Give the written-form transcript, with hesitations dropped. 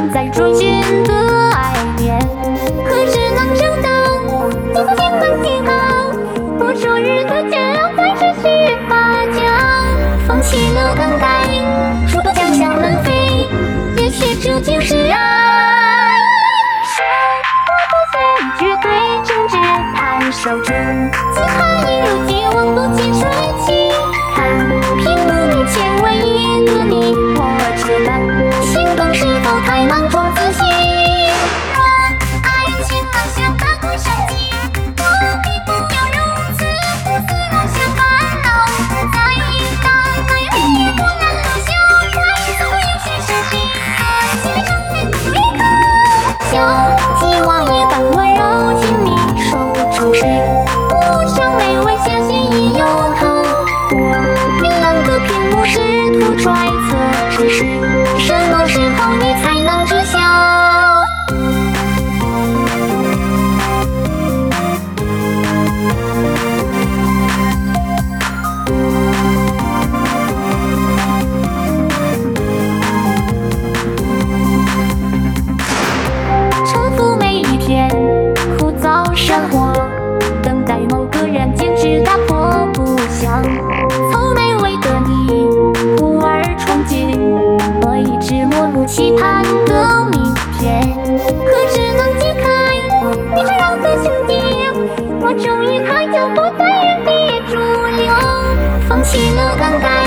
存在逐渐的爱恋，何时能找到你的喜欢记号？多少日的煎熬在持续发酵，放弃了等待，如果将向南飞，也许这就是爱。我的心绝对正直，弹手中，此刻一如既往不见水起。看屏幕面前唯一的你，我知道心动是否太莽撞自信？若爱情落下大步上机，何必不要如此胡思乱想烦恼？再大奈也不难留下来，总有些事情心里常难离开。像鸡蛙一般温柔亲密，手中水，不想没微笑心意永恒。我明亮的屏幕试图揣测，只是什么时候你才能知晓？重复每一天枯燥生活，等待某个人坚持打破不想。从没为的你忽而憧憬，我一直默默期盼的明天，何时能解开你缠绕的心结？我终于踏脚步在原地驻留，放弃了等待。